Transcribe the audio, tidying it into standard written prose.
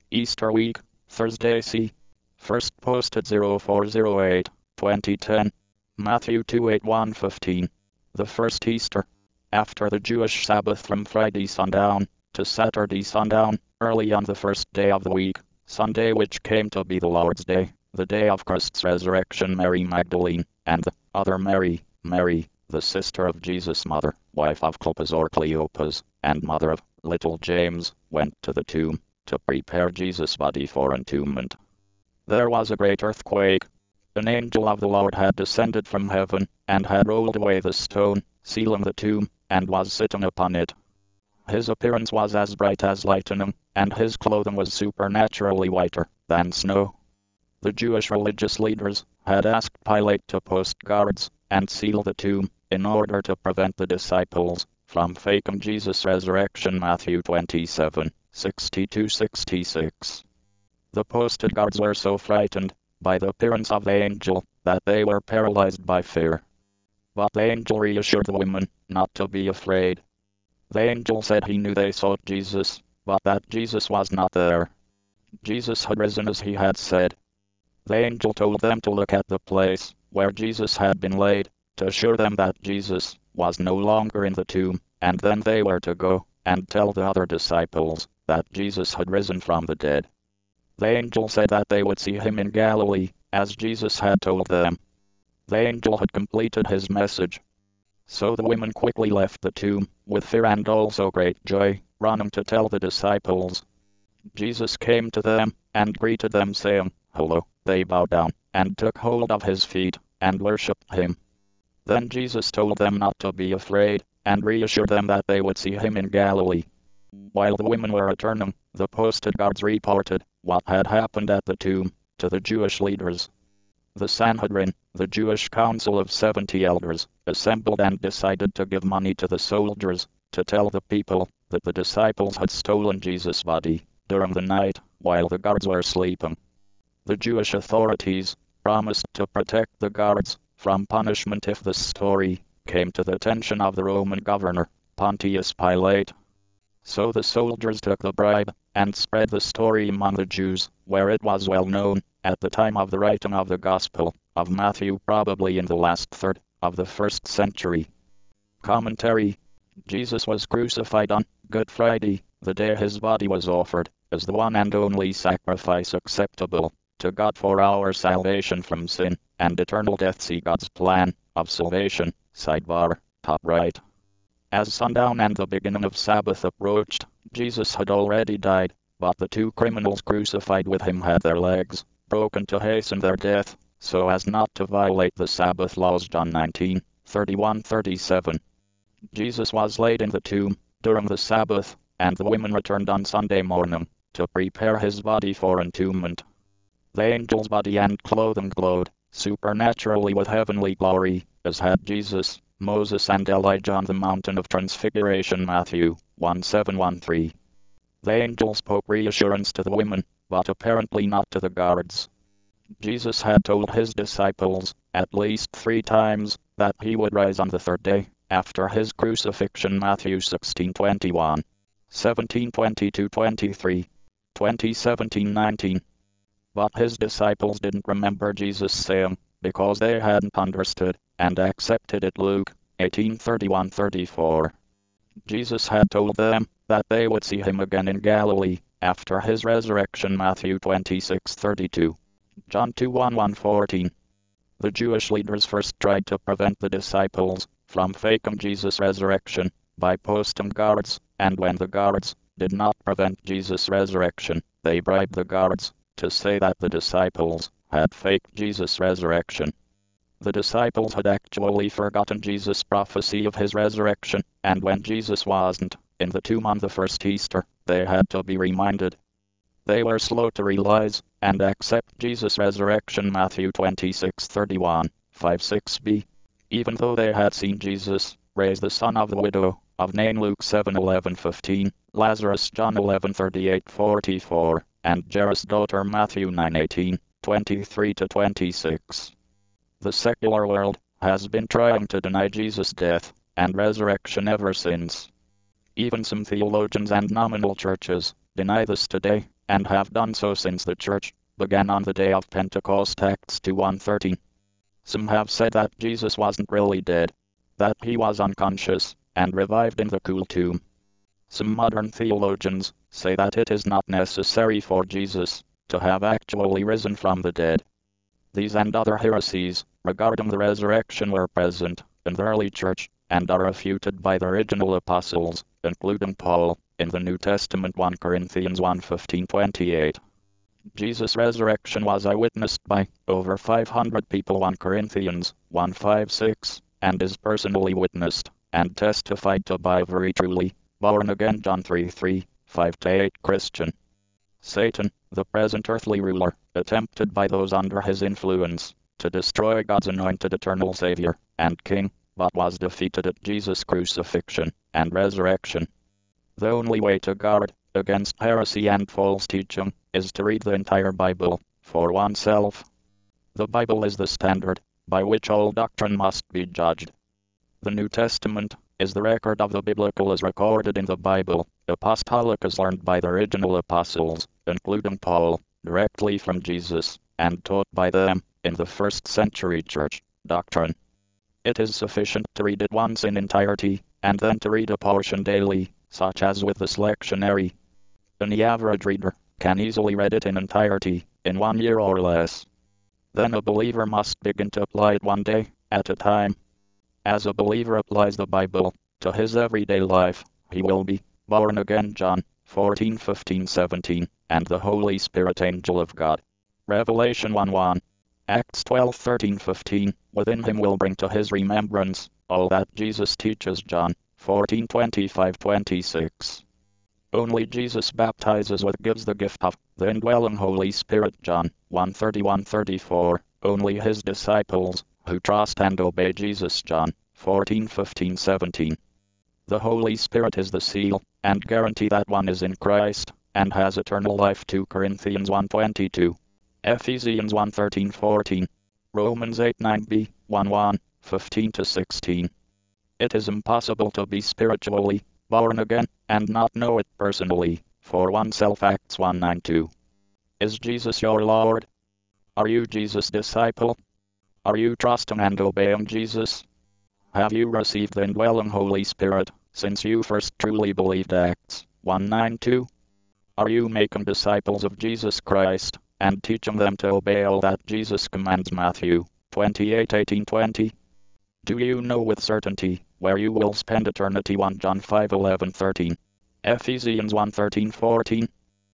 Easter week, Thursday c. First posted 0408-2010. Matthew 2:8-1:15. The first Easter. After the Jewish Sabbath from Friday sundown to Saturday sundown, early on the first day of the week, Sunday, which came to be the Lord's Day, the day of Christ's resurrection, Mary Magdalene, and the other Mary, Mary, the sister of Jesus' mother, wife of Clopas or Cleopas, and mother of little James, went to the tomb to prepare Jesus' body for entombment. There was a great earthquake. An angel of the Lord had descended from heaven, and had rolled away the stone, sealing the tomb, and was sitting upon it. His appearance was as bright as lightning, and his clothing was supernaturally whiter than snow. The Jewish religious leaders had asked Pilate to post guards and seal the tomb, in order to prevent the disciples from faking Jesus' resurrection. Matthew 27:60-66. The posted guards were so frightened by the appearance of the angel that they were paralyzed by fear. But the angel reassured the women not to be afraid. The angel said he knew they sought Jesus, but that Jesus was not there. Jesus had risen as he had said. The angel told them to look at the place where Jesus had been laid, to assure them that Jesus was no longer in the tomb, and then they were to go and tell the other disciples that Jesus had risen from the dead. The angel said that they would see him in Galilee, as Jesus had told them. The angel had completed his message. So the women quickly left the tomb, with fear and also great joy, running to tell the disciples. Jesus came to them, and greeted them, saying, "Hello." They bowed down, and took hold of his feet, and worshipped him. Then Jesus told them not to be afraid, and reassured them that they would see him in Galilee. While the women were returning, the posted guards reported what had happened at the tomb to the Jewish leaders. The Sanhedrin, the Jewish council of 70 elders, assembled and decided to give money to the soldiers to tell the people that the disciples had stolen Jesus' body during the night while the guards were sleeping. The Jewish authorities promised to protect the guards from punishment if the story came to the attention of the Roman governor, Pontius Pilate. So the soldiers took the bribe and spread the story among the Jews, where it was well known at the time of the writing of the Gospel of Matthew, probably in the last third of the 1st century. Commentary. Jesus was crucified on Good Friday, the day his body was offered, as the one and only sacrifice acceptable to God for our salvation from sin and eternal death. See God's plan of salvation, sidebar, top right. As sundown and the beginning of Sabbath approached, Jesus had already died, but the two criminals crucified with him had their legs broken to hasten their death, so as not to violate the Sabbath laws. John 19:31-37. Jesus was laid in the tomb during the Sabbath, and the women returned on Sunday morning to prepare his body for entombment. The angel's body and clothing glowed supernaturally with heavenly glory, as had Jesus, Moses and Elijah on the mountain of transfiguration. Matthew 1:7-13. The angel spoke reassurance to the women, but apparently not to the guards. Jesus had told his disciples at least 3 times that he would rise on the 3rd day after his crucifixion. Matthew 16:21, 17:22-23, 20:17-19. But his disciples didn't remember Jesus' saying, because they hadn't understood and accepted it. Luke 18:31-34. Jesus had told them that they would see him again in Galilee after his resurrection. Matthew 26:32. John 2:1-14. The Jewish leaders first tried to prevent the disciples from faking Jesus' resurrection by posting guards, and when the guards did not prevent Jesus' resurrection, they bribed the guards to say that the disciples had faked Jesus' resurrection. The disciples had actually forgotten Jesus' prophecy of his resurrection, and when Jesus wasn't in the tomb on the first Easter, they had to be reminded. They were slow to realize and accept Jesus' resurrection. Matthew 26:31, 5-6b. Even though they had seen Jesus raise the son of the widow of Nain. Luke 7:11-15, Lazarus. John 11:38-44, and Jairus' daughter. Matthew 9:18, 23-26. The secular world has been trying to deny Jesus' death and resurrection ever since. Even some theologians and nominal churches deny this today, and have done so since the church began on the day of Pentecost. Acts 2:1-13. Some have said that Jesus wasn't really dead, that he was unconscious, and revived in the cool tomb. Some modern theologians say that it is not necessary for Jesus to have actually risen from the dead. These and other heresies regarding the resurrection were present in the early church, and are refuted by the original apostles, including Paul, in the New Testament 1 Corinthians 1:15-28. Jesus' resurrection was eyewitnessed by over 500 people 1 Corinthians 1:5-6, and is personally witnessed and testified to by very truly born again John 3:3, 5-8 Christian. Satan, the present earthly ruler, attempted by those under his influence to destroy God's anointed eternal Savior and King, but was defeated at Jesus' crucifixion and resurrection. The only way to guard against heresy and false teaching is to read the entire Bible for oneself. The Bible is the standard by which all doctrine must be judged. The New Testament is the record of the biblical as recorded in the Bible, apostolic as learned by the original apostles, including Paul, directly from Jesus, and taught by them in the first century church doctrine. It is sufficient to read it once in entirety, and then to read a portion daily, such as with the lectionary. Any average reader can easily read it in entirety in 1 year or less. Then a believer must begin to apply it one day at a time. As a believer applies the Bible to his everyday life, he will be born again John 14:15-17, and the Holy Spirit angel of God. Revelation 1:1. Acts 12:13-15, within him will bring to his remembrance all that Jesus teaches John 14:25-26. Only Jesus baptizes with gives the gift of the indwelling Holy Spirit John 1:31-34, only his disciples who trust and obey Jesus John 14:15-17. The Holy Spirit is the seal and guarantee that one is in Christ and has eternal life 2 Corinthians 1:22, Ephesians 1:13-14, Romans 8:9b, 1:1, 15-16. It is impossible to be spiritually born again and not know it personally for oneself. Acts 1:9-2. Is Jesus your Lord? Are you Jesus' disciple? Are you trusting and obeying Jesus? Have you received the indwelling Holy Spirit since you first truly believed? Acts 1:9-2. Are you making disciples of Jesus Christ and teaching them to obey all that Jesus commands? Matthew 28:18-20. Do you know with certainty where you will spend eternity? 1 John 5:11-13, Ephesians 1:13-14.